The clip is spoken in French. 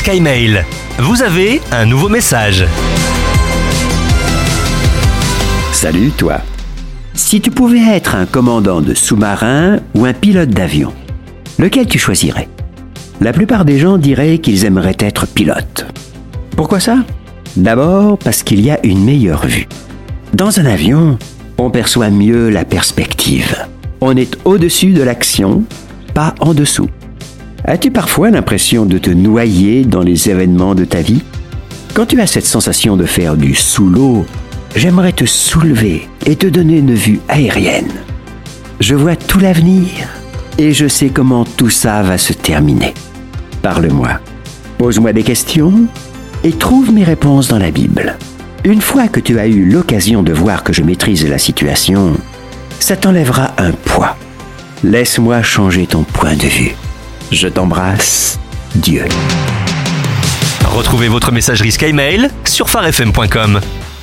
SkyMail. Vous avez un nouveau message. Salut toi. Si tu pouvais être un commandant de sous-marin ou un pilote d'avion, lequel tu choisirais ? La plupart des gens diraient qu'ils aimeraient être pilote. Pourquoi ça ? D'abord parce qu'il y a une meilleure vue. Dans un avion, on perçoit mieux la perspective. On est au-dessus de l'action, pas en dessous. As-tu parfois l'impression de te noyer dans les événements de ta vie ? Quand tu as cette sensation de faire du sous l'eau, j'aimerais te soulever et te donner une vue aérienne. Je vois tout l'avenir et je sais comment tout ça va se terminer. Parle-moi, pose-moi des questions et trouve mes réponses dans la Bible. Une fois que tu as eu l'occasion de voir que je maîtrise la situation, ça t'enlèvera un poids. Laisse-moi changer ton point de vue. Je t'embrasse, Dieu. Retrouvez votre messagerie SkyMail sur farfm.com.